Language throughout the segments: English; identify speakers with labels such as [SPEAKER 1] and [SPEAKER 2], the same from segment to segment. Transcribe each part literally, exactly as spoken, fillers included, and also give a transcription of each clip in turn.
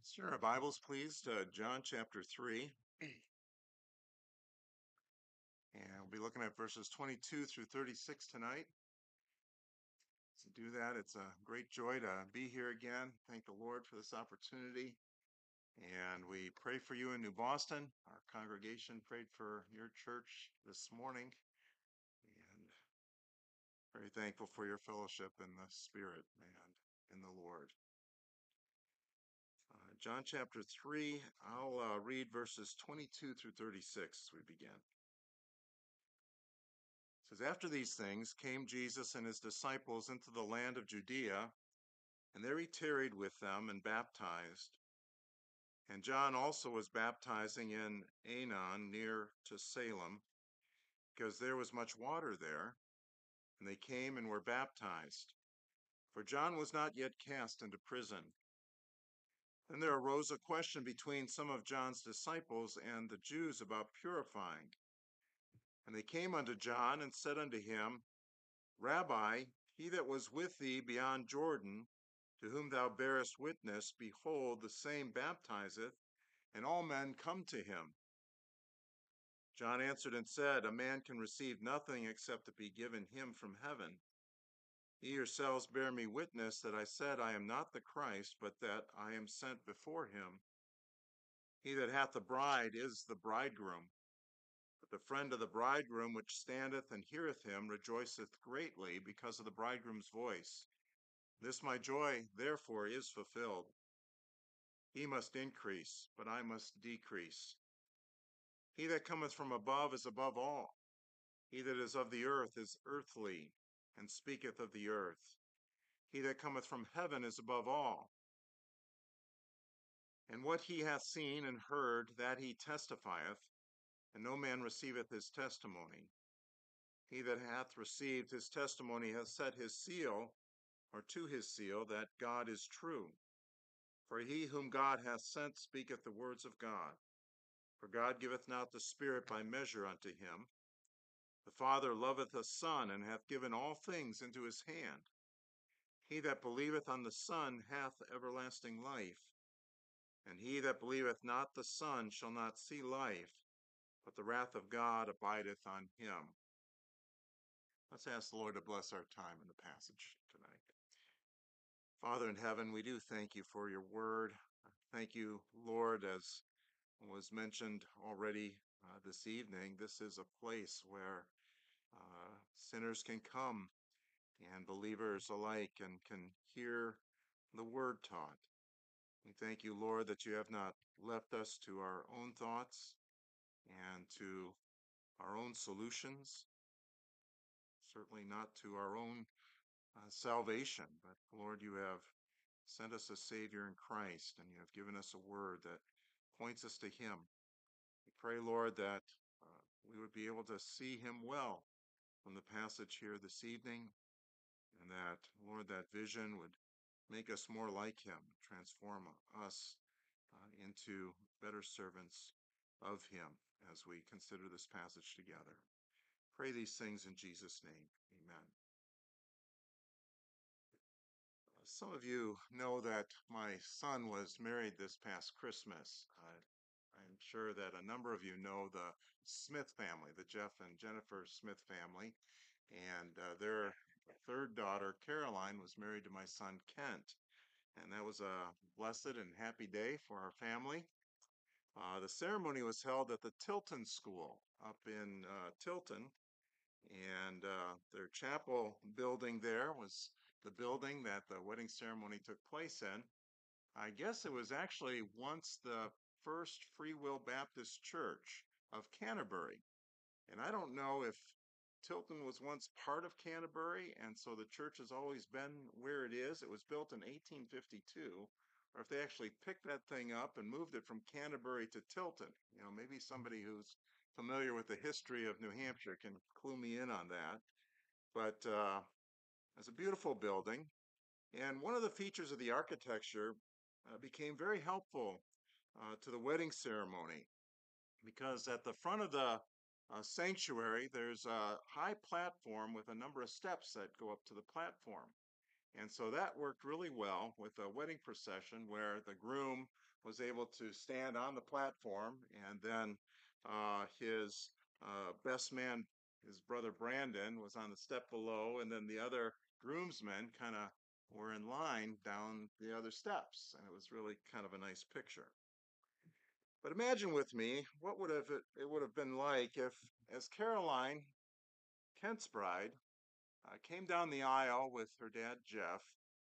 [SPEAKER 1] Let's turn our Bibles, please, to John chapter three. And we'll be looking at verses twenty-two through thirty-six tonight. To do that, it's a great joy to be here again. Thank the Lord for this opportunity. And we pray for you in New Boston. Our congregation prayed for your church this morning. And very thankful for your fellowship in the Spirit and in the Lord. Uh, John chapter three, I'll uh, read verses twenty-two through thirty-six as we begin. It says, after these things came Jesus and his disciples into the land of Judea, and there he tarried with them and baptized. And John also was baptizing in Aenon near to Salem, because there was much water there, and they came and were baptized. For John was not yet cast into prison. Then there arose a question between some of John's disciples and the Jews about purifying. And they came unto John and said unto him, Rabbi, he that was with thee beyond Jordan, to whom thou bearest witness, behold, the same baptizeth, and all men come to him. John answered and said, A man can receive nothing except it be given him from heaven. Ye yourselves bear me witness that I said, I am not the Christ, but that I am sent before him. He that hath the bride is the bridegroom. But the friend of the bridegroom which standeth and heareth him rejoiceth greatly because of the bridegroom's voice. This my joy, therefore, is fulfilled. He must increase, but I must decrease. He that cometh from above is above all. He that is of the earth is earthly, and speaketh of the earth. He that cometh from heaven is above all. And what he hath seen and heard, that he testifieth, and no man receiveth his testimony. He that hath received his testimony hath set his seal, or to his seal, that God is true. For he whom God hath sent speaketh the words of God. For God giveth not the Spirit by measure unto him. The Father loveth the Son, and hath given all things into his hand. He that believeth on the Son hath everlasting life. And he that believeth not the Son shall not see life, but the wrath of God abideth on him. Let's ask the Lord to bless our time in the passage tonight. Father in heaven, we do thank you for your word. Thank you, Lord, as was mentioned already uh, this evening. This is a place where uh, sinners can come and believers alike and can hear the word taught. We thank you, Lord, that you have not left us to our own thoughts and to our own solutions, certainly not to our own uh, salvation, but Lord, you have sent us a Savior in Christ, and you have given us a word that points us to him. We pray, Lord, that uh, we would be able to see him well from the passage here this evening, and that, Lord, that vision would make us more like him, transform us uh, into better servants of him as we consider this passage together. Pray these things in Jesus' name. Amen. Some of you know that my son was married this past Christmas. Uh, I'm sure that a number of you know the Smith family, the Jeff and Jennifer Smith family. And uh, their third daughter, Caroline, was married to my son, Kent. And that was a blessed and happy day for our family. Uh, the ceremony was held at the Tilton School up in uh, Tilton. And uh, their chapel building there was the building that the wedding ceremony took place in. I guess it was actually once the first Free Will Baptist Church of Canterbury. And I don't know if Tilton was once part of Canterbury, and so the church has always been where it is. It was built in eighteen fifty-two, or if they actually picked that thing up and moved it from Canterbury to Tilton. You know, maybe somebody who's familiar with the history of New Hampshire can clue me in on that. But uh, it's a beautiful building. And one of the features of the architecture uh, became very helpful uh, to the wedding ceremony, because at the front of the uh, sanctuary, there's a high platform with a number of steps that go up to the platform. And so that worked really well with a wedding procession where the groom was able to stand on the platform, and then uh, his uh, best man, his brother Brandon, was on the step below, and then the other groomsmen kind of were in line down the other steps. And it was really kind of a nice picture. But imagine with me, what would have it, it would have been like if, as Caroline, Kent's bride, uh, came down the aisle with her dad Jeff,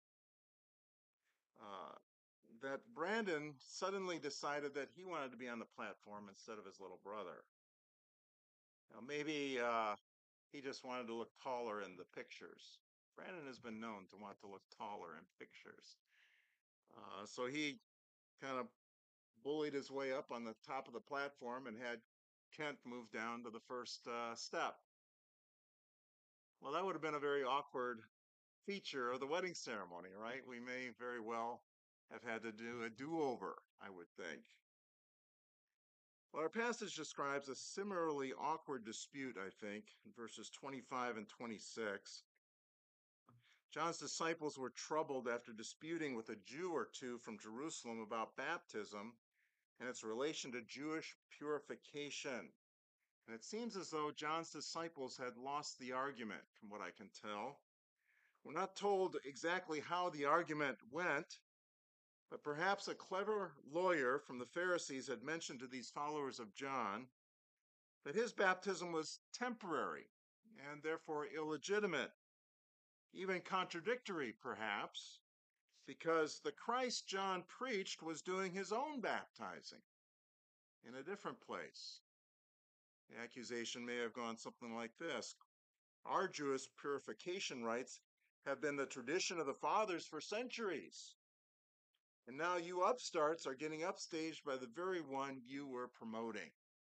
[SPEAKER 1] uh, that Brandon suddenly decided that he wanted to be on the platform instead of his little brother. Now, maybe uh, he just wanted to look taller in the pictures. Brandon has been known to want to look taller in pictures. Uh, so he kind of bullied his way up on the top of the platform and had Kent move down to the first uh, step. Well, that would have been a very awkward feature of the wedding ceremony, right? We may very well have had to do a do-over, I would think. Well, our passage describes a similarly awkward dispute, I think, in verses twenty-five and twenty-six. John's disciples were troubled after disputing with a Jew or two from Jerusalem about baptism and its relation to Jewish purification. And it seems as though John's disciples had lost the argument, from what I can tell. We're not told exactly how the argument went, but perhaps a clever lawyer from the Pharisees had mentioned to these followers of John that his baptism was temporary and therefore illegitimate, even contradictory perhaps, because the Christ John preached was doing his own baptizing in a different place. The accusation may have gone something like this: our Jewish purification rites have been the tradition of the fathers for centuries, and now you upstarts are getting upstaged by the very one you were promoting.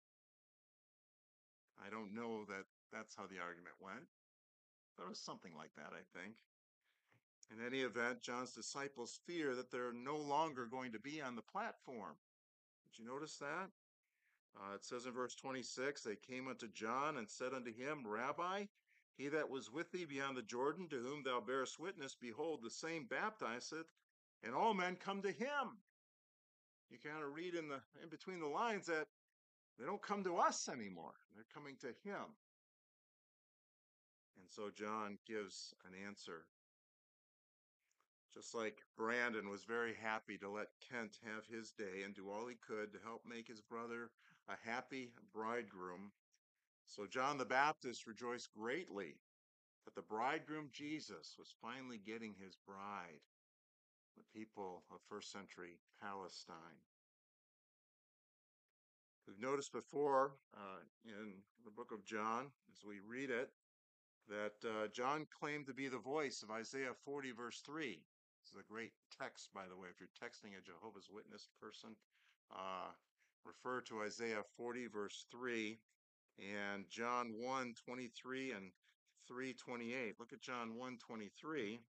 [SPEAKER 1] I don't know that that's how the argument went. There was something like that, I think. In any event, John's disciples fear that they're no longer going to be on the platform. Did you notice that? Uh, it says in verse twenty-six, they came unto John and said unto him, Rabbi, he that was with thee beyond the Jordan, to whom thou bearest witness, behold, the same baptizeth, and all men come to him. You kind of read in the in between the lines that they don't come to us anymore. They're coming to him. And so John gives an answer. Just like Brandon was very happy to let Kent have his day and do all he could to help make his brother a happy bridegroom, so John the Baptist rejoiced greatly that the bridegroom Jesus was finally getting his bride, the people of first century Palestine. We've noticed before uh, in the book of John, as we read it, that uh, John claimed to be the voice of Isaiah forty, verse three. This is a great text, by the way. If you're texting a Jehovah's Witness person, uh, refer to Isaiah forty, verse three, and John one, twenty-three and three twenty-eight. Look at John one, twenty-three. It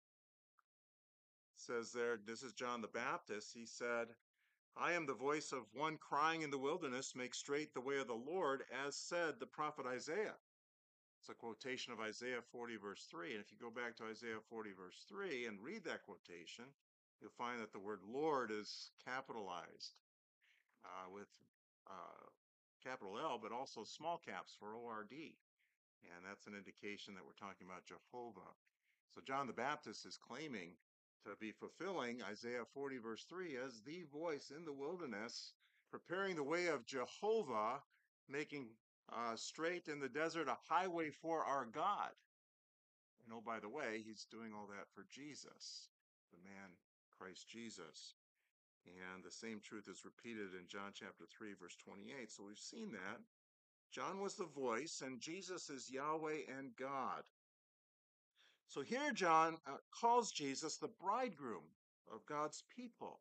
[SPEAKER 1] says there, this is John the Baptist. He said, I am the voice of one crying in the wilderness, make straight the way of the Lord, as said the prophet Isaiah. It's a quotation of Isaiah forty, verse three. And if you go back to Isaiah forty, verse three, and read that quotation, you'll find that the word Lord is capitalized uh, with uh, capital L, but also small caps for O R D. And that's an indication that we're talking about Jehovah. So John the Baptist is claiming to be fulfilling Isaiah forty, verse three, as the voice in the wilderness, preparing the way of Jehovah, making uh, straight in the desert a highway for our God. And oh, by the way, he's doing all that for Jesus, the man Christ Jesus. And the same truth is repeated in John chapter three, verse twenty-eight. So we've seen that. John was the voice, and Jesus is Yahweh and God. So here John uh, calls Jesus the bridegroom of God's people,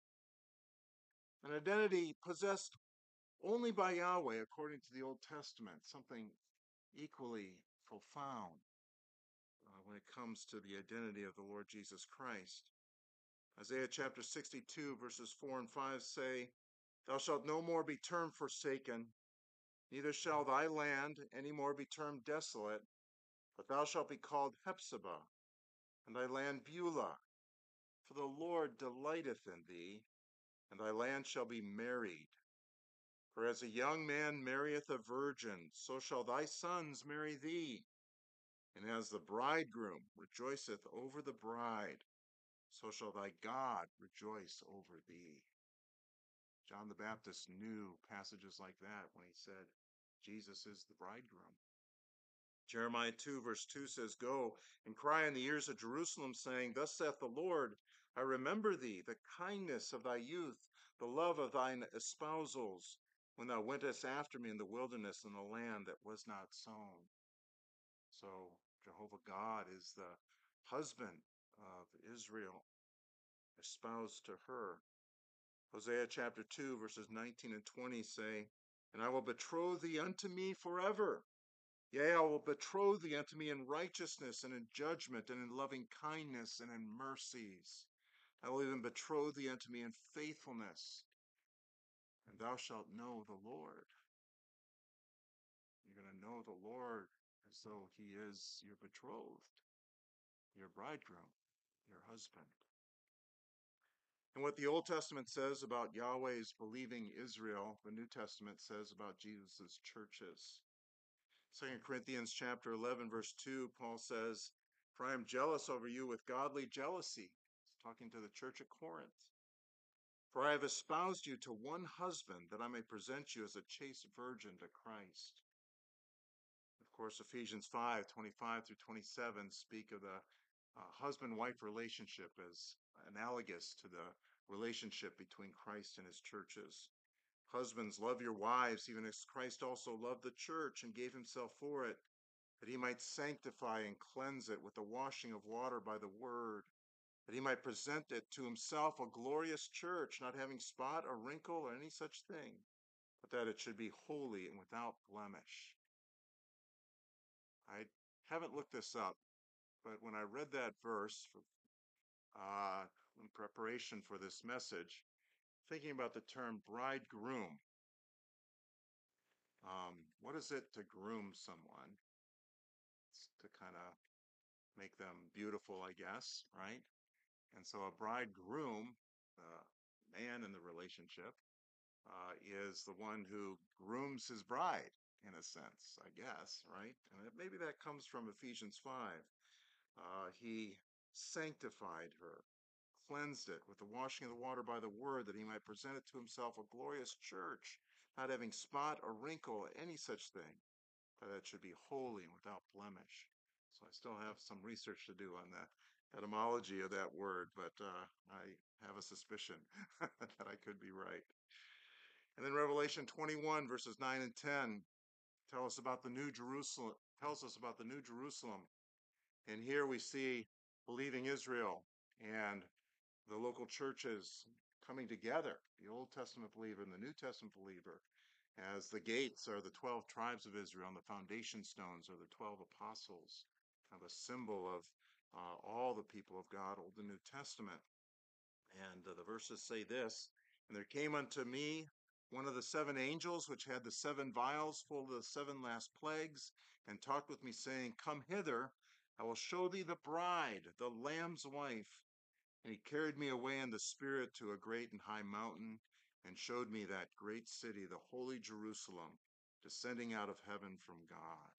[SPEAKER 1] an identity possessed only by Yahweh according to the Old Testament, something equally profound uh, when it comes to the identity of the Lord Jesus Christ. Isaiah chapter sixty-two, verses four and five say, Thou shalt no more be termed forsaken, neither shall thy land any more be termed desolate, but thou shalt be called Hephzibah, and thy land Beulah. For the Lord delighteth in thee, and thy land shall be married. For as a young man marrieth a virgin, so shall thy sons marry thee. And as the bridegroom rejoiceth over the bride, so shall thy God rejoice over thee. John the Baptist knew passages like that when he said, Jesus is the bridegroom. Jeremiah two verse two says, Go and cry in the ears of Jerusalem, saying, Thus saith the Lord, I remember thee, the kindness of thy youth, the love of thine espousals, when thou wentest after me in the wilderness in the land that was not sown. So Jehovah God is the husband of Israel, espoused to her. Hosea chapter two verses nineteen and twenty say, And I will betroth thee unto me forever. Yea, I will betroth thee unto me in righteousness and in judgment and in loving kindness and in mercies. I will even betroth thee unto me in faithfulness, and thou shalt know the Lord. You're going to know the Lord as though he is your betrothed, your bridegroom, your husband. And what the Old Testament says about Yahweh's believing Israel, the New Testament says about Jesus' churches. Second Corinthians chapter eleven, verse two, Paul says, For I am jealous over you with godly jealousy. He's talking to the church at Corinth. For I have espoused you to one husband, that I may present you as a chaste virgin to Christ. Of course, Ephesians five, twenty-five through twenty-seven speak of the uh, husband-wife relationship as analogous to the relationship between Christ and his churches. Husbands, love your wives, even as Christ also loved the church and gave himself for it, that he might sanctify and cleanse it with the washing of water by the word, that he might present it to himself a glorious church, not having spot or wrinkle or any such thing, but that it should be holy and without blemish. I haven't looked this up, but when I read that verse for, uh, in preparation for this message, thinking about the term bridegroom, um, what is it to groom someone? It's to kind of make them beautiful, I guess, right? And so a bridegroom, the man in the relationship, uh, is the one who grooms his bride, in a sense, I guess, right? And maybe that comes from Ephesians five. Uh, he sanctified her, cleansed it with the washing of the water by the word, that he might present it to himself a glorious church, not having spot or wrinkle, any such thing, that it should be holy and without blemish. So I still have some research to do on the etymology of that word, but uh, I have a suspicion that I could be right. And then Revelation twenty-one, verses nine and ten, tell us about the New Jerusalem, tells us about the New Jerusalem. And here we see believing Israel and the local churches coming together, the Old Testament believer and the New Testament believer, as the gates are the twelve tribes of Israel and the foundation stones are the twelve apostles, kind of a symbol of uh, all the people of God, Old and New Testament. And uh, the verses say this, And there came unto me one of the seven angels, which had the seven vials full of the seven last plagues, and talked with me, saying, Come hither, I will show thee the bride, the Lamb's wife. And he carried me away in the Spirit to a great and high mountain, and showed me that great city, the holy Jerusalem, descending out of heaven from God.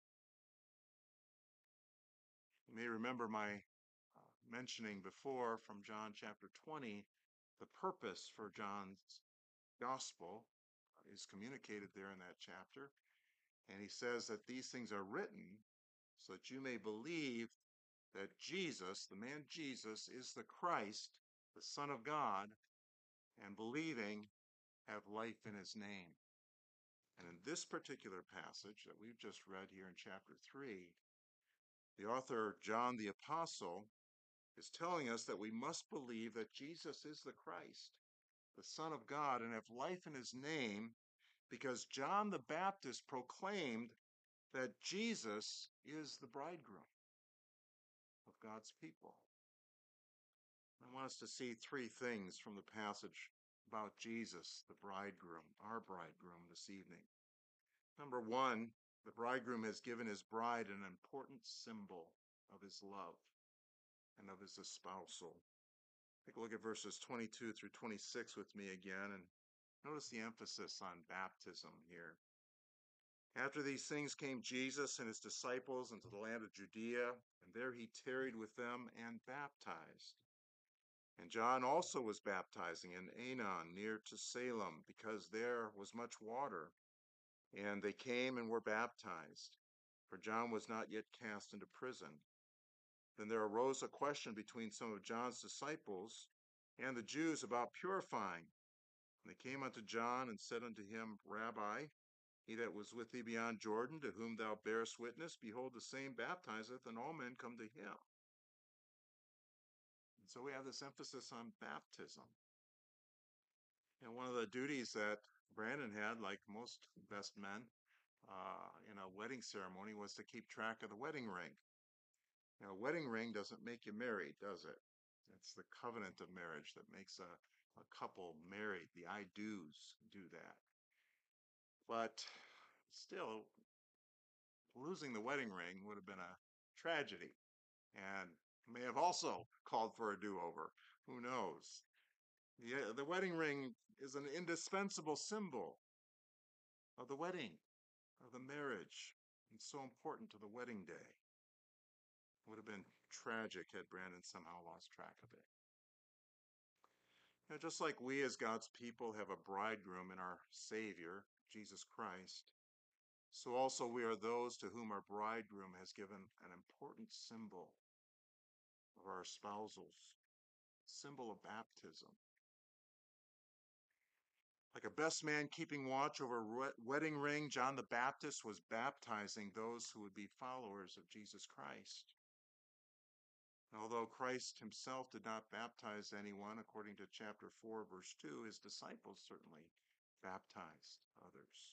[SPEAKER 1] You may remember my uh, mentioning before from John chapter twenty, the purpose for John's gospel is communicated there in that chapter. And he says that these things are written so that you may believe that Jesus, the man Jesus, is the Christ, the Son of God, and believing have life in his name. And in this particular passage that we've just read here in chapter three, the author, John the Apostle, is telling us that we must believe that Jesus is the Christ, the Son of God, and have life in his name, because John the Baptist proclaimed that Jesus is the bridegroom of God's people. I want us to see three things from the passage about Jesus, the bridegroom, our bridegroom, this evening. Number one, the bridegroom has given his bride an important symbol of his love. and of his espousal. Take a look at verses twenty-two through twenty-six with me again, and notice the emphasis on baptism here. After these things came Jesus and his disciples into the land of Judea, and there he tarried with them and baptized. And John also was baptizing in Aenon near to Salem, because there was much water. And they came and were baptized, for John was not yet cast into prison. Then there arose a question between some of John's disciples and the Jews about purifying. And they came unto John and said unto him, Rabbi, he that was with thee beyond Jordan, to whom thou bearest witness, behold, the same baptizeth, and all men come to him. And so we have this emphasis on baptism. And one of the duties that Brandon had, like most best men, uh, in a wedding ceremony was to keep track of the wedding ring. Now, a wedding ring doesn't make you married, does it? It's the covenant of marriage that makes a, a couple married. The I do's do that. But still, losing the wedding ring would have been a tragedy and may have also called for a do-over. Who knows? The, the wedding ring is an indispensable symbol of the wedding, of the marriage. It's so important to the wedding day. It would have been tragic had Brandon somehow lost track of it. You know, just like we as God's people have a bridegroom in our Savior, Jesus Christ, so also we are those to whom our bridegroom has given an important symbol of our espousals, symbol of baptism. Like a best man keeping watch over a wedding ring, John the Baptist was baptizing those who would be followers of Jesus Christ. Although Christ himself did not baptize anyone, according to chapter four, verse two, his disciples certainly baptized others.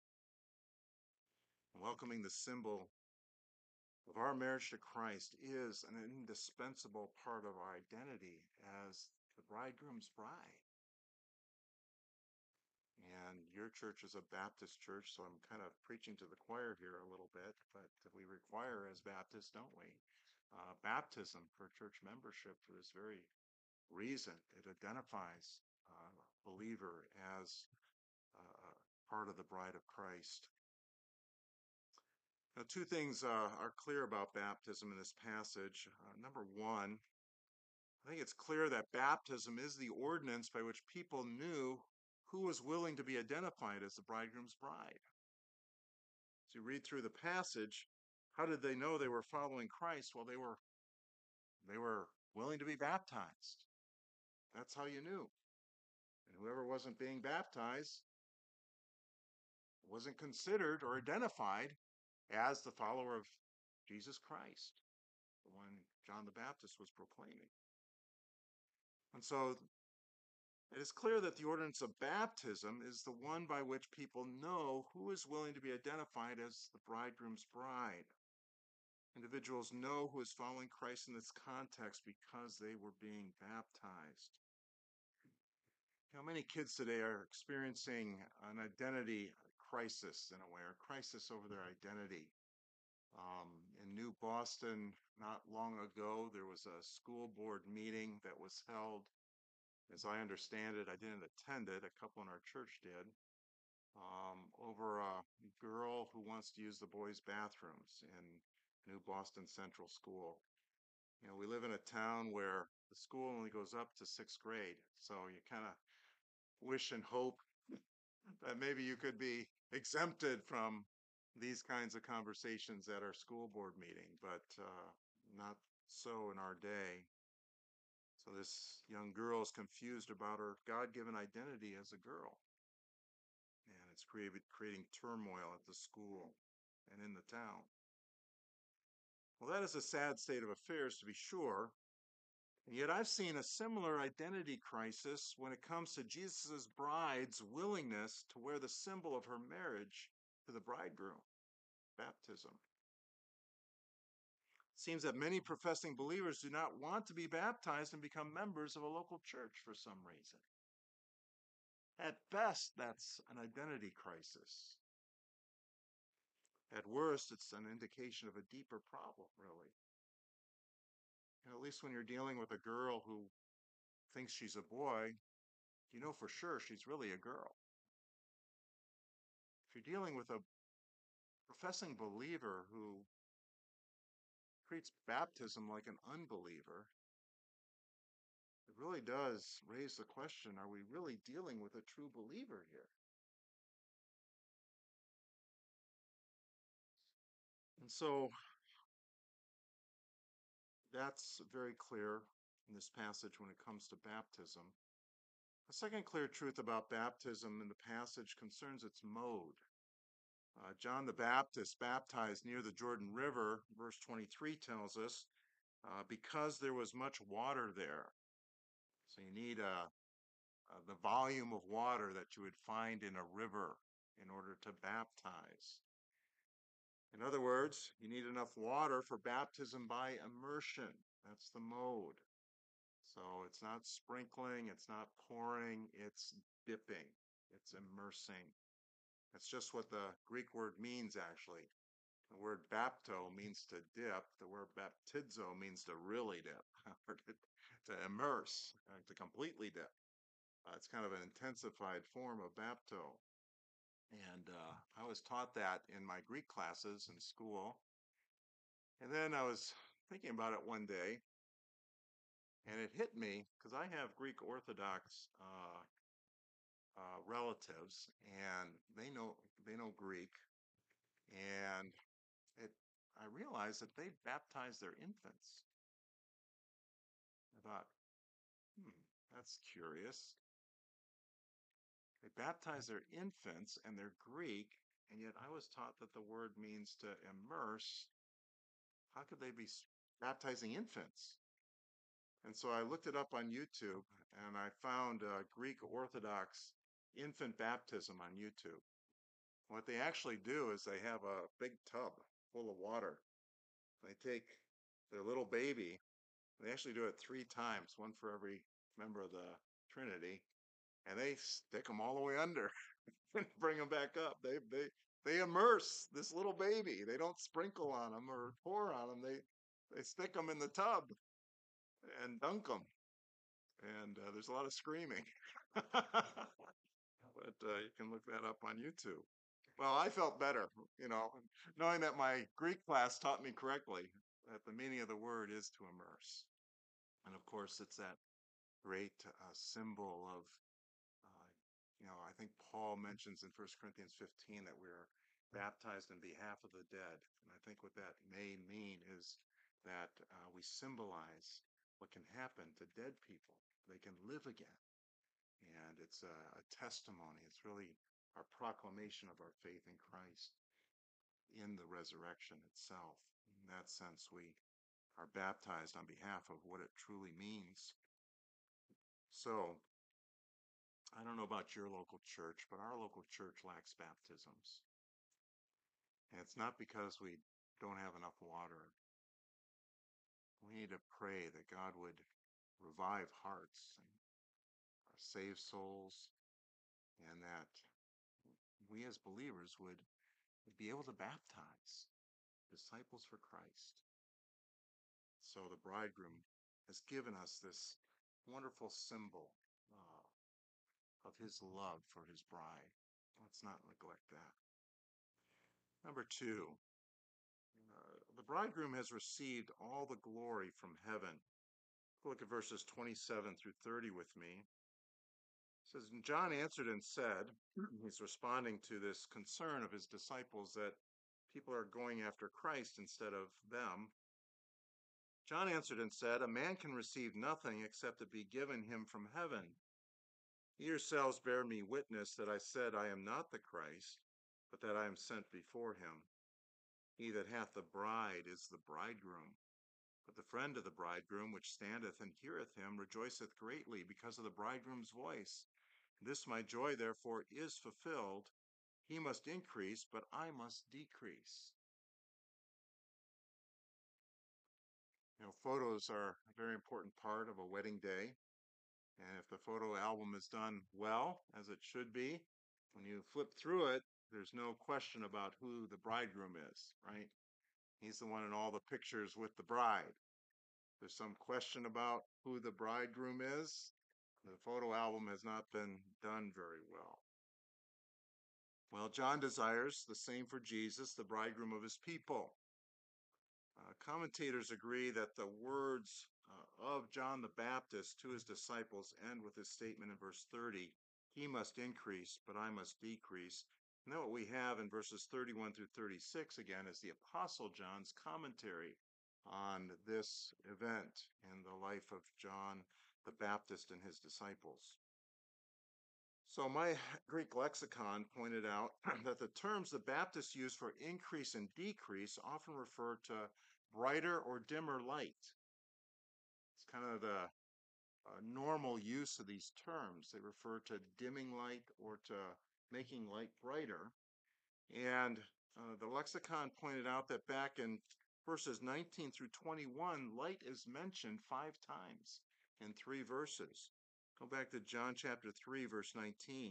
[SPEAKER 1] Welcoming the symbol of our marriage to Christ is an indispensable part of our identity as the bridegroom's bride. And your church is a Baptist church, so I'm kind of preaching to the choir here a little bit, but we require as Baptists, don't we? Uh, baptism for church membership for this very reason. It identifies a uh, believer as uh, part of the bride of Christ. Now, two things uh, are clear about baptism in this passage. Uh, number one, I think it's clear that baptism is the ordinance by which people knew who was willing to be identified as the bridegroom's bride. As you read through the passage, how did they know they were following Christ? Well, they were they were willing to be baptized. That's how you knew. And whoever wasn't being baptized wasn't considered or identified as the follower of Jesus Christ, the one John the Baptist was proclaiming. And so it is clear that the ordinance of baptism is the one by which people know who is willing to be identified as the bridegroom's bride. Individuals know who is following Christ in this context because they were being baptized. You know, many kids today are experiencing an identity crisis in a way, or crisis over their identity. Um, in New Boston, not long ago, there was a school board meeting that was held. As I understand it, I didn't attend it, a couple in our church did, um, over a girl who wants to use the boys' bathrooms in New Boston Central School. You know, we live in a town where the school only goes up to sixth grade, so you kind of wish and hope that maybe you could be exempted from these kinds of conversations at our school board meeting, but uh, not so in our day. So this young girl is confused about her God-given identity as a girl, and it's created, creating turmoil at the school and in the town. Well, that is a sad state of affairs, to be sure. And yet I've seen a similar identity crisis when it comes to Jesus' bride's willingness to wear the symbol of her marriage to the bridegroom, baptism. It seems that many professing believers do not want to be baptized and become members of a local church for some reason. At best, that's an identity crisis. At worst, it's an indication of a deeper problem, really. You know, at least when you're dealing with a girl who thinks she's a boy, you know for sure she's really a girl. If you're dealing with a professing believer who treats baptism like an unbeliever, it really does raise the question, are we really dealing with a true believer here? And so that's very clear in this passage when it comes to baptism. The second clear truth about baptism in the passage concerns its mode. Uh, John the Baptist baptized near the Jordan River, verse twenty-three tells us, uh, because there was much water there. So you need uh, uh, the volume of water that you would find in a river in order to baptize. In other words, you need enough water for baptism by immersion. That's the mode. So it's not sprinkling, it's not pouring, it's dipping, it's immersing. That's just what the Greek word means, actually. The word bapto means to dip. The word baptizo means to really dip, or to, to immerse, uh, to completely dip. Uh, it's kind of an intensified form of bapto. And uh, I was taught that in my Greek classes in school. And then I was thinking about it one day, and it hit me because I have Greek Orthodox uh, uh, relatives, and they know they know Greek, and it I realized that they baptize their infants. I thought, hmm, that's curious. They baptize their infants, and they're Greek, and yet I was taught that the word means to immerse. How could they be baptizing infants? And so I looked it up on YouTube, and I found uh, Greek Orthodox infant baptism on YouTube. What they actually do is they have a big tub full of water. They take their little baby. They actually do it three times, one for every member of the Trinity, and they stick them all the way under and bring them back up. They they they immerse this little baby. They don't sprinkle on them or pour on them. They they stick them in the tub and dunk them. And uh, there's a lot of screaming. But uh, you can look that up on YouTube. Well, I felt better, you know, knowing that my Greek class taught me correctly that the meaning of the word is to immerse. And of course, it's that great uh, symbol of, uh, you know, I think Paul mentions in First Corinthians fifteen that we are baptized in behalf of the dead. And I think what that may mean is that uh, we symbolize what can happen to dead people. They can live again. And it's a, a testimony. It's really our proclamation of our faith in Christ in the resurrection itself. In that sense, we are baptized on behalf of what it truly means. So, I don't know about your local church, but our local church lacks baptisms. And it's not because we don't have enough water. We need to pray that God would revive hearts and save souls, and that we as believers would be able to baptize disciples for Christ. So the bridegroom has given us this wonderful symbol uh, of his love for his bride. Let's not neglect that. Number two, uh, the bridegroom has received all the glory from heaven. Look at verses twenty-seven through thirty with me. It says, and John answered and said, he's responding to this concern of his disciples that people are going after Christ instead of them. John answered and said, a man can receive nothing except it be given him from heaven. Ye yourselves bear me witness that I said, I am not the Christ, but that I am sent before him. He that hath the bride is the bridegroom. But the friend of the bridegroom, which standeth and heareth him, rejoiceth greatly because of the bridegroom's voice. This my joy, therefore, is fulfilled. He must increase, but I must decrease. You know, photos are a very important part of a wedding day. And if the photo album is done well, as it should be, when you flip through it, there's no question about who the bridegroom is, right? He's the one in all the pictures with the bride. There's some question about who the bridegroom is. The photo album has not been done very well. Well, John desires the same for Jesus, the bridegroom of his people. Uh, commentators agree that the words uh, of John the Baptist to his disciples end with his statement in verse thirty, he must increase, but I must decrease. And then what we have in verses thirty-one through thirty-six again is the Apostle John's commentary on this event in the life of John the Baptist and his disciples. So my Greek lexicon pointed out that the terms the Baptists use for increase and decrease often refer to brighter or dimmer light. It's kind of the uh, normal use of these terms. They refer to dimming light or to making light brighter. And uh, the lexicon pointed out that back in verses nineteen through twenty-one, light is mentioned five times in three verses. Go back to John chapter three, verse nineteen.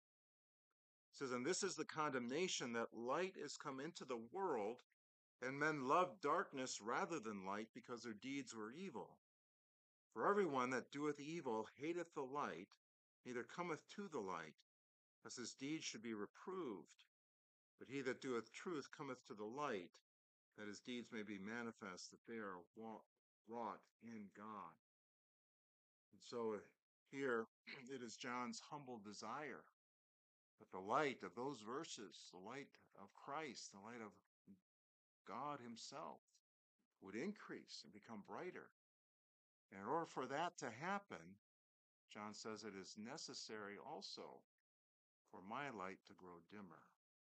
[SPEAKER 1] It says, and this is the condemnation that light is come into the world, and men loved darkness rather than light because their deeds were evil. For everyone that doeth evil hateth the light, neither cometh to the light, lest his deeds should be reproved. But he that doeth truth cometh to the light, that his deeds may be manifest, that they are wrought in God. And so here it is John's humble desire that the light of those verses, the light of Christ, the light of God himself, would increase and become brighter. And in order for that to happen, John says it is necessary also for my light to grow dimmer.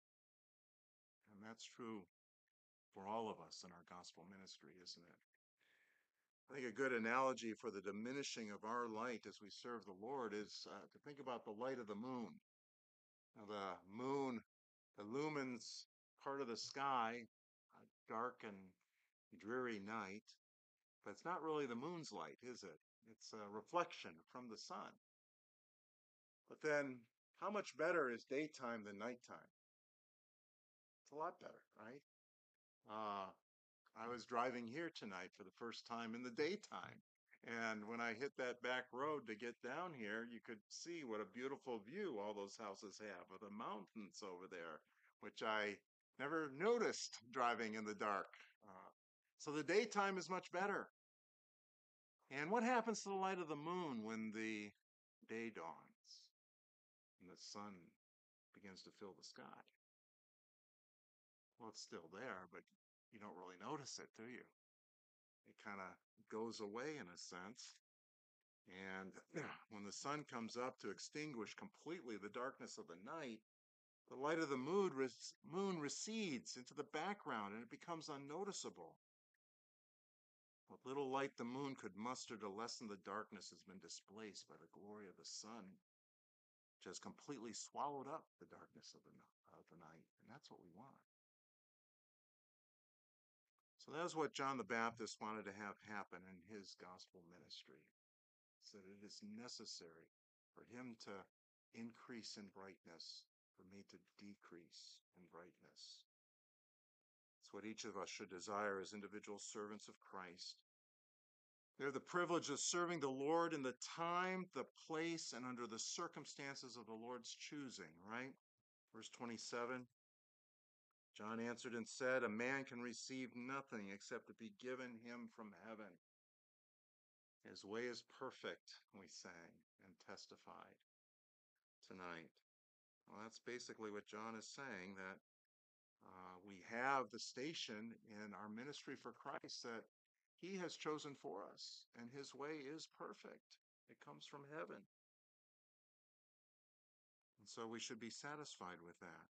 [SPEAKER 1] And that's true for all of us in our gospel ministry, isn't it? I think a good analogy for the diminishing of our light as we serve the Lord is uh, to think about the light of the moon. Now, the moon illumines part of the sky, a dark and dreary night, but it's not really the moon's light, is it? It's a reflection from the sun. But then, how much better is daytime than nighttime? It's a lot better, right? Uh, I was driving here tonight for the first time in the daytime. And when I hit that back road to get down here, you could see what a beautiful view all those houses have of the mountains over there, which I never noticed driving in the dark. Uh, so the daytime is much better. And what happens to the light of the moon when the day dawns and the sun begins to fill the sky? Well, it's still there, but you don't really notice it, do you? It kind of goes away in a sense. And when the sun comes up to extinguish completely the darkness of the night, the light of the moon, moon recedes into the background and it becomes unnoticeable. What little light the moon could muster to lessen the darkness has been displaced by the glory of the sun, which has completely swallowed up the darkness of the, of the night. And that's what we want. So that is what John the Baptist wanted to have happen in his gospel ministry. So that it is necessary for him to increase in brightness, for me to decrease in brightness. It's what each of us should desire as individual servants of Christ. We have the privilege of serving the Lord in the time, the place, and under the circumstances of the Lord's choosing, right? Verse twenty-seven, John answered and said, a man can receive nothing except it be given him from heaven. His way is perfect, we sang and testified tonight. Well, that's basically what John is saying, that uh, we have the station in our ministry for Christ that he has chosen for us, and his way is perfect. It comes from heaven. And so we should be satisfied with that.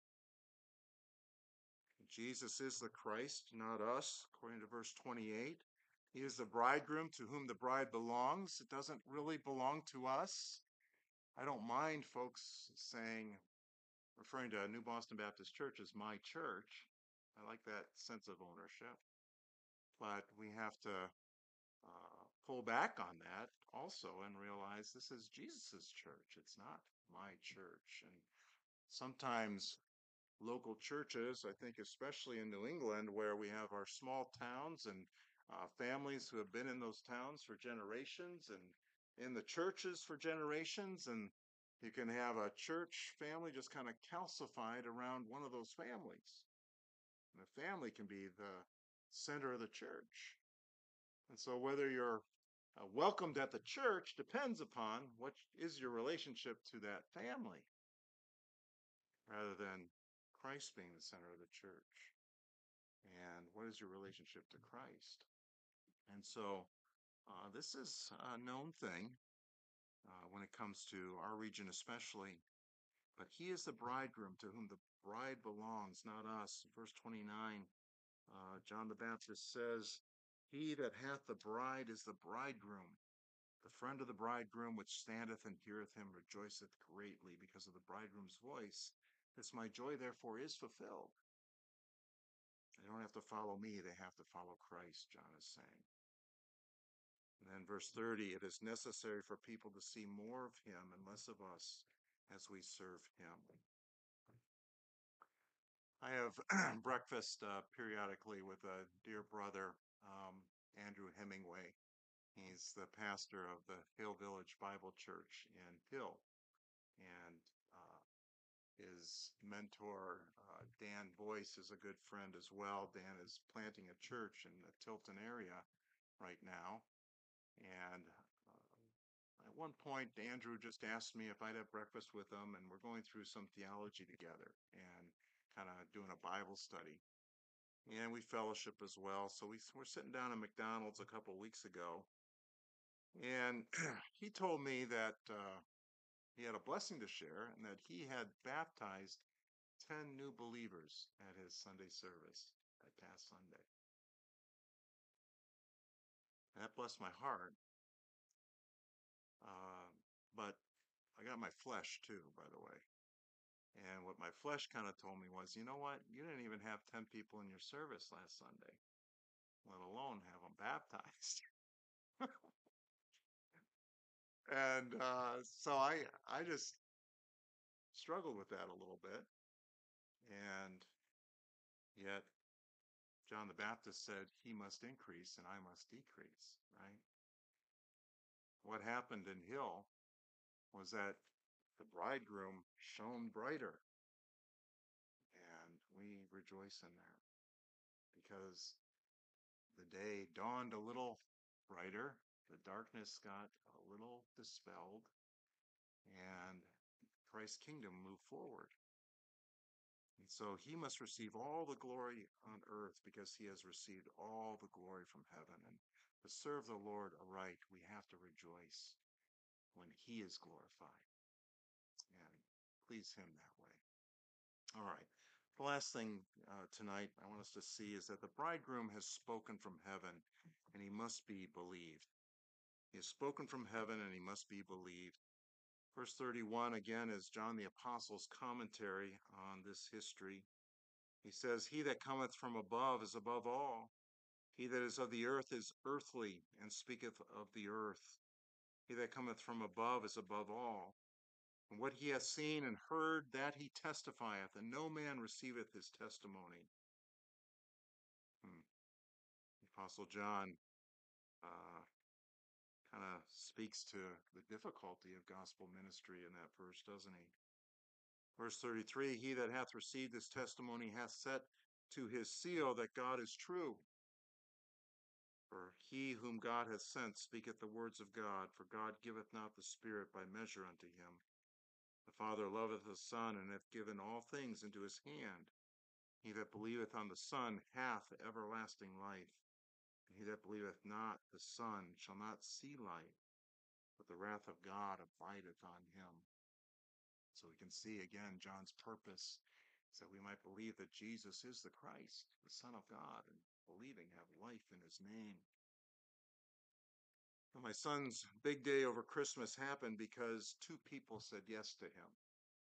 [SPEAKER 1] Jesus is the Christ, not us, according to verse twenty-eight. He is the bridegroom to whom the bride belongs. It doesn't really belong to us. I don't mind folks saying, referring to New Boston Baptist Church as my church. I like that sense of ownership. But we have to uh, pull back on that also and realize this is Jesus's church. It's not my church. And sometimes local churches, I think especially in New England, where we have our small towns and uh, families who have been in those towns for generations and in the churches for generations. And you can have a church family just kind of calcified around one of those families. And the family can be the center of the church. And so whether you're uh, welcomed at the church depends upon what is your relationship to that family rather than Christ being the center of the church. And what is your relationship to Christ? And so uh, this is a known thing uh, when it comes to our region, especially. But he is the bridegroom to whom the bride belongs, not us. Verse twenty-nine, uh, John the Baptist says, "He that hath the bride is the bridegroom. The friend of the bridegroom which standeth and heareth him rejoiceth greatly because of the bridegroom's voice. This my joy, therefore, is fulfilled." They don't have to follow me, they have to follow Christ, John is saying. And then verse thirty, "It is necessary for people to see more of him and less of us as we serve him." I have breakfast uh, periodically with a dear brother, um, Andrew Hemingway. He's the pastor of the Hill Village Bible Church in Hill. And uh, his mentor, uh, Dan Boyce, is a good friend as well. Dan is planting a church in the Tilton area right now. And uh, at one point, Andrew just asked me if I'd have breakfast with him, and we're going through some theology together and kind of doing a Bible study. And we fellowship as well. So we were sitting down at McDonald's a couple weeks ago, and he told me that uh, he had a blessing to share and that he had baptized ten new believers at his Sunday service that past Sunday. And that blessed my heart. Uh, but I got my flesh too, by the way. And what my flesh kind of told me was, you know what? You didn't even have ten people in your service last Sunday, let alone have them baptized. And uh, so I, I just struggled with that a little bit. And yet, John the Baptist said, he must increase and I must decrease, right? What happened in Hill was that the bridegroom shone brighter. And we rejoice in that because the day dawned a little brighter, the darkness got a little dispelled, and Christ's kingdom moved forward. And so he must receive all the glory on earth because he has received all the glory from heaven. And to serve the Lord aright, we have to rejoice when he is glorified and please him that way. All right. The last thing uh, tonight I want us to see is that the bridegroom has spoken from heaven and he must be believed. He has spoken from heaven and he must be believed. Verse thirty-one, again, is John the Apostle's commentary on this history. He says, "He that cometh from above is above all. He that is of the earth is earthly, and speaketh of the earth. He that cometh from above is above all. And what he hath seen and heard, that he testifieth, and no man receiveth his testimony." Hmm. The Apostle John uh, kind of speaks to the difficulty of gospel ministry in that verse, doesn't he? Verse thirty-three, "He that hath received this testimony hath set to his seal that God is true. For he whom God hath sent speaketh the words of God, for God giveth not the Spirit by measure unto him. The Father loveth the Son, and hath given all things into his hand. He that believeth on the Son hath everlasting life. And he that believeth not the Son shall not see life, but the wrath of God abideth on him." So we can see again John's purpose is that we might believe that Jesus is the Christ, the Son of God, and believing have life in his name. Well, my son's big day over Christmas happened because two people said yes to him.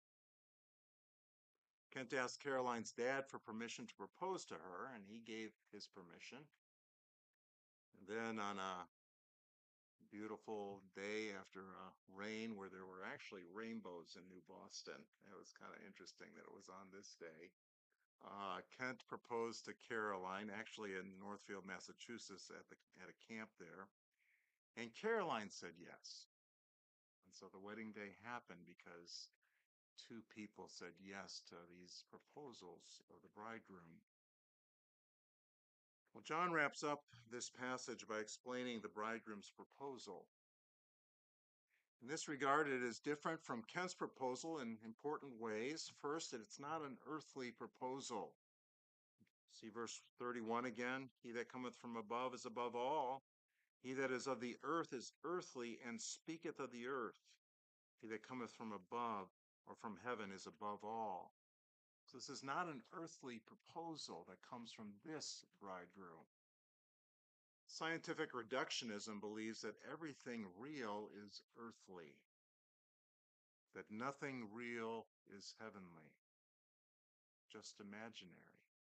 [SPEAKER 1] Kent asked Caroline's dad for permission to propose to her, and he gave his permission. And then on a beautiful day after uh, rain, where there were actually rainbows in New Boston, it was kind of interesting that it was on this day. uh, Kent proposed to Caroline, actually in Northfield, Massachusetts, at the at a camp there, and Caroline said yes. And so the wedding day happened because two people said yes to these proposals of the bridegroom. Well, John wraps up this passage by explaining the bridegroom's proposal. In this regard, it is different from Kent's proposal in important ways. First, it's not an earthly proposal. See verse thirty-one again. He that cometh from above is above all. He that is of the earth is earthly, and speaketh of the earth. He that cometh from above or from heaven is above all. So this is not an earthly proposal that comes from this bridegroom. Scientific reductionism believes that everything real is earthly, that nothing real is heavenly, just imaginary.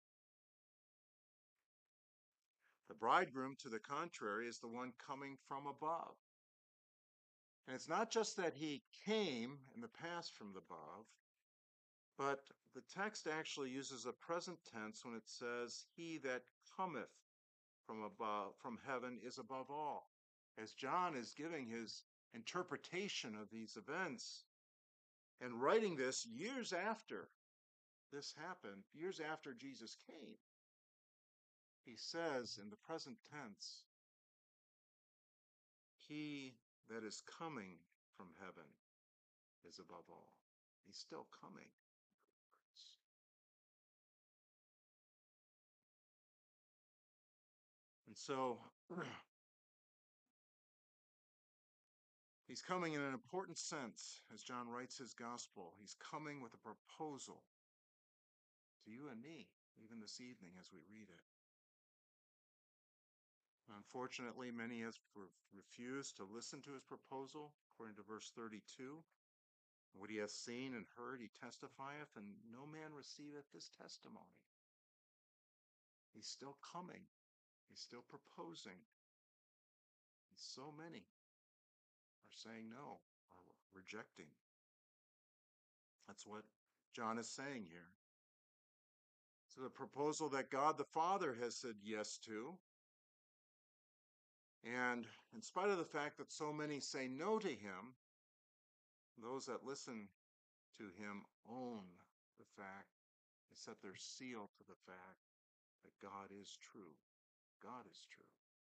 [SPEAKER 1] The bridegroom, to the contrary, is the one coming from above. And it's not just that he came in the past from above, but the text actually uses a present tense when it says, he that cometh from above, from heaven is above all. As John is giving his interpretation of these events and writing this years after this happened, years after Jesus came, he says in the present tense, he that is coming from heaven is above all. He's still coming. And so he's coming in an important sense as John writes his gospel. He's coming with a proposal to you and me, even this evening as we read it. Unfortunately, many have refused to listen to his proposal, according to verse thirty-two. What he hath seen and heard, he testifieth, and no man receiveth his testimony. He's still coming. He's still proposing. And so many are saying no, or rejecting. That's what John is saying here. So the proposal that God the Father has said yes to, and in spite of the fact that so many say no to him, those that listen to him own the fact, they set their seal to the fact that God is true. God is true.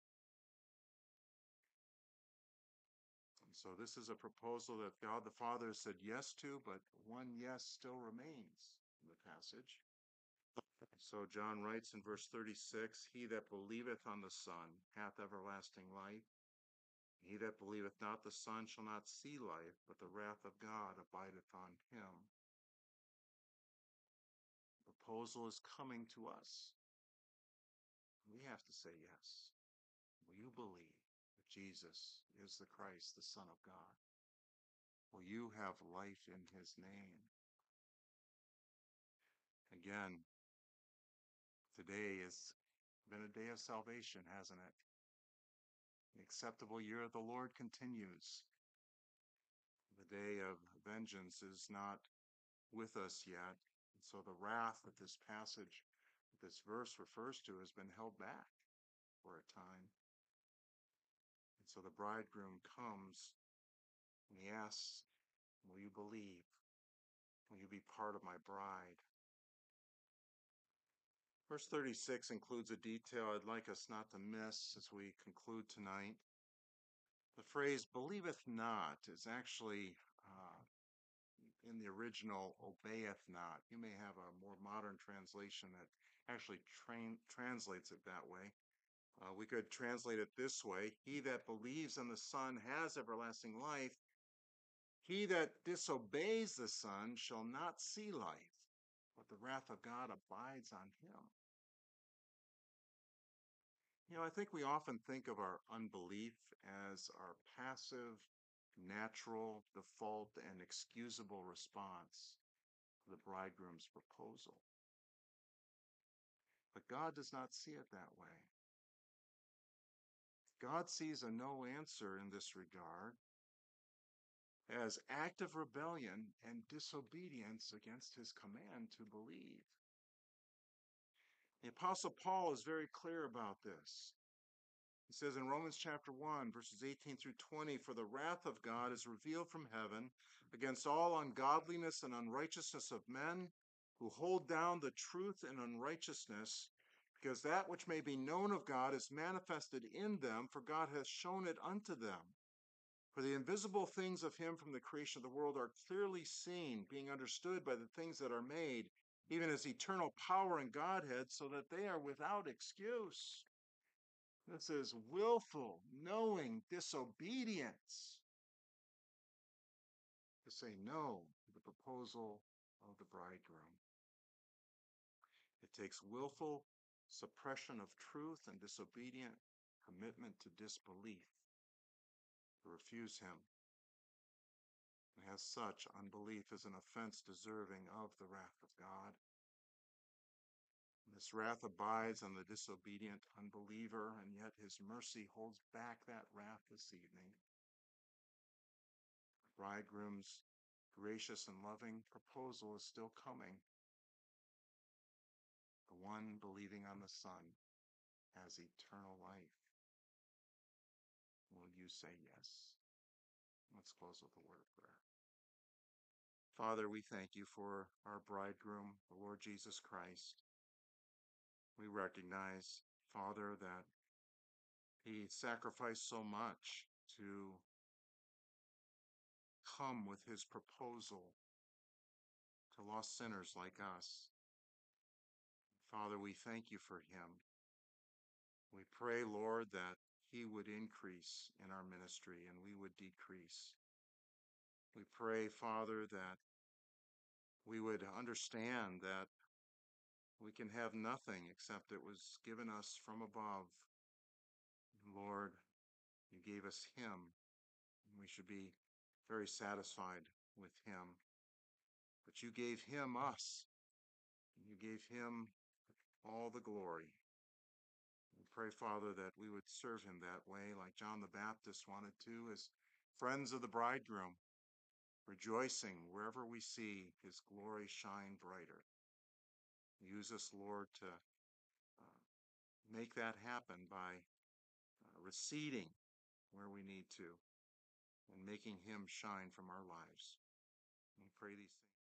[SPEAKER 1] And so this is a proposal that God the Father said yes to, but one yes still remains in the passage. So John writes in verse thirty-six, he that believeth on the Son hath everlasting life. He that believeth not the Son shall not see life, but the wrath of God abideth on him. The proposal is coming to us. We have to say yes. Will you believe that Jesus is the Christ, the Son of God? Will you have life in his name? Again, today has been a day of salvation, hasn't it? The acceptable year of the Lord continues. The day of vengeance is not with us yet. And so the wrath that this passage, this verse refers to, has been held back for a time. And so the bridegroom comes and he asks, will you believe? Will you be part of my bride? Verse thirty-six includes a detail I'd like us not to miss as we conclude tonight. The phrase believeth not is actually uh, in the original obeyeth not. You may have a more modern translation that actually train, translates it that way. Uh, we could translate it this way. He that believes in the Son has everlasting life. He that disobeys the Son shall not see life, but the wrath of God abides on him. You know, I think we often think of our unbelief as our passive, natural, default, and excusable response to the bridegroom's proposal. But God does not see it that way. God sees a no answer in this regard as active rebellion and disobedience against his command to believe. The Apostle Paul is very clear about this. He says in Romans chapter one, verses eighteen through twenty, "For the wrath of God is revealed from heaven against all ungodliness and unrighteousness of men who hold down the truth in unrighteousness, because that which may be known of God is manifested in them, for God has shown it unto them. For the invisible things of him from the creation of the world are clearly seen, being understood by the things that are made, even his eternal power and Godhead, so that they are without excuse." This is willful, knowing disobedience to say no to the proposal of the bridegroom. It takes willful suppression of truth and disobedient commitment to disbelief to refuse him. And as such, unbelief is an offense deserving of the wrath of God. This wrath abides on the disobedient unbeliever, and yet his mercy holds back that wrath this evening. The bridegroom's gracious and loving proposal is still coming. The one believing on the Son has eternal life. Will you say yes? Let's close with a word of prayer. Father, we thank you for our bridegroom, the Lord Jesus Christ. We recognize, Father, that he sacrificed so much to come with his proposal to lost sinners like us. Father, we thank you for him. We pray, Lord, that he would increase in our ministry and we would decrease. We pray, Father, that we would understand that we can have nothing except it was given us from above. Lord, you gave us him, and we should be very satisfied with him. But you gave him us, and you gave him all the glory. We pray, Father, that we would serve him that way, like John the Baptist wanted to, as friends of the bridegroom, rejoicing wherever we see his glory shine brighter. Use us, Lord, to uh, make that happen by uh, receding where we need to and making him shine from our lives. We pray these things.